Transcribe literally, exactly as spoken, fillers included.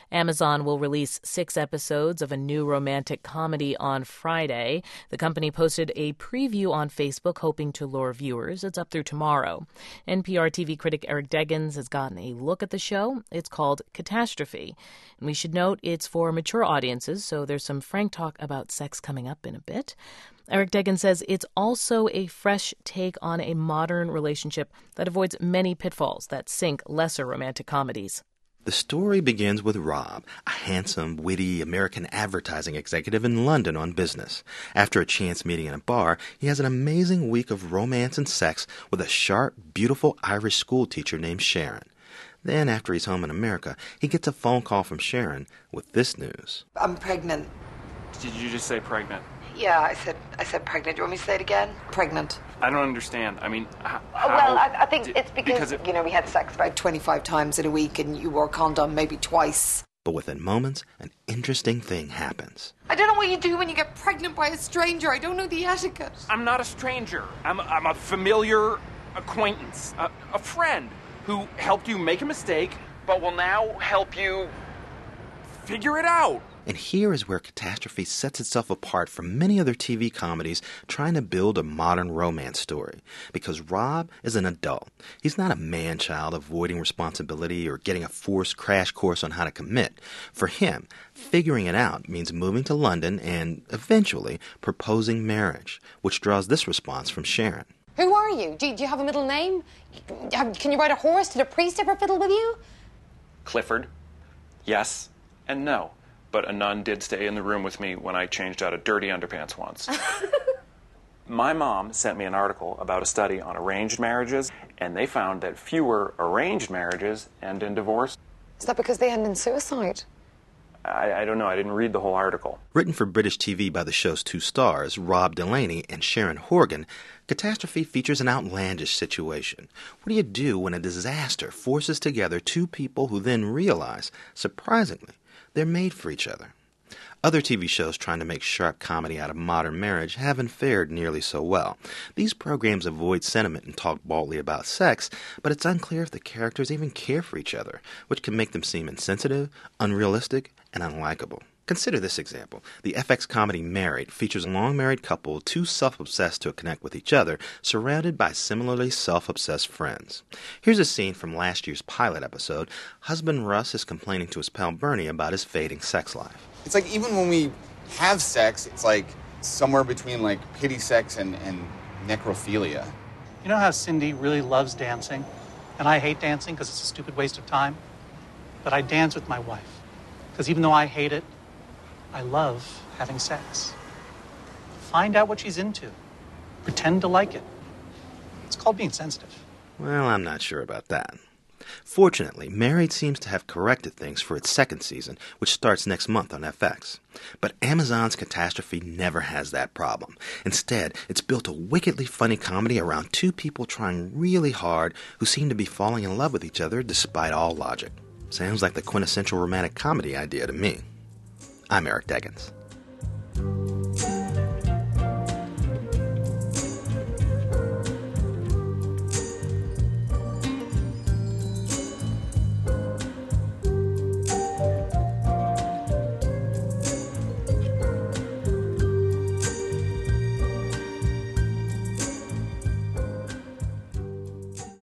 Amazon will release six episodes of a new romantic comedy on Friday. The company posted a preview on Facebook hoping to lure viewers. It's up through tomorrow. N P R T V critic Eric Deggans has gotten a look at the show. It's called Catastrophe. And we should note it's for mature audiences, so there's some frank talk about sex coming up in a bit. Eric Deggans says it's also a fresh take on a modern relationship that avoids many pitfalls that sink lesser romantic comedies. The story begins with Rob, a handsome, witty American advertising executive in London on business. After a chance meeting in a bar, he has an amazing week of romance and sex with a sharp, beautiful Irish schoolteacher named Sharon. Then, after he's home in America, he gets a phone call from Sharon with this news. I'm pregnant. Did you just say pregnant? Yeah, I said I said pregnant. Do you want me to say it again? Pregnant. I don't understand. I mean, how... Well, I, I think it's because, because it, you know, we had sex about twenty-five times in a week and you wore a condom maybe twice. But within moments, an interesting thing happens. I don't know what you do when you get pregnant by a stranger. I don't know the etiquette. I'm not a stranger. I'm, I'm a familiar acquaintance, a, a friend who helped you make a mistake, but will now help you figure it out. And here is where Catastrophe sets itself apart from many other T V comedies trying to build a modern romance story. Because Rob is an adult. He's not a man-child avoiding responsibility or getting a forced crash course on how to commit. For him, figuring it out means moving to London and, eventually, proposing marriage, which draws this response from Sharon. Who are you? Do, do you have a middle name? Can you ride a horse? Did a priest ever fiddle with you? Clifford. Yes and no. But a nun did stay in the room with me when I changed out of dirty underpants once. My mom sent me an article about a study on arranged marriages, and they found that fewer arranged marriages end in divorce. Is that because they end in suicide? I, I don't know. I didn't read the whole article. Written for British T V by the show's two stars, Rob Delaney and Sharon Horgan, Catastrophe features an outlandish situation. What do you do when a disaster forces together two people who then realize, surprisingly, they're made for each other? Other T V shows trying to make sharp comedy out of modern marriage haven't fared nearly so well. These programs avoid sentiment and talk baldly about sex, but it's unclear if the characters even care for each other, which can make them seem insensitive, unrealistic, and unlikable. Consider this example. The F X comedy Married features a long-married couple too self-obsessed to connect with each other, surrounded by similarly self-obsessed friends. Here's a scene from last year's pilot episode. Husband Russ is complaining to his pal Bernie about his fading sex life. It's like even when we have sex, it's like somewhere between like pity sex and, and necrophilia. You know how Cindy really loves dancing? And I hate dancing because it's a stupid waste of time? But I dance with my wife. Because even though I hate it, I love having sex. Find out what she's into. Pretend to like it. It's called being sensitive. Well, I'm not sure about that. Fortunately, Married seems to have corrected things for its second season, which starts next month on F X. But Amazon's Catastrophe never has that problem. Instead, it's built a wickedly funny comedy around two people trying really hard who seem to be falling in love with each other despite all logic. Sounds like the quintessential romantic comedy idea to me. I'm Eric Deggans.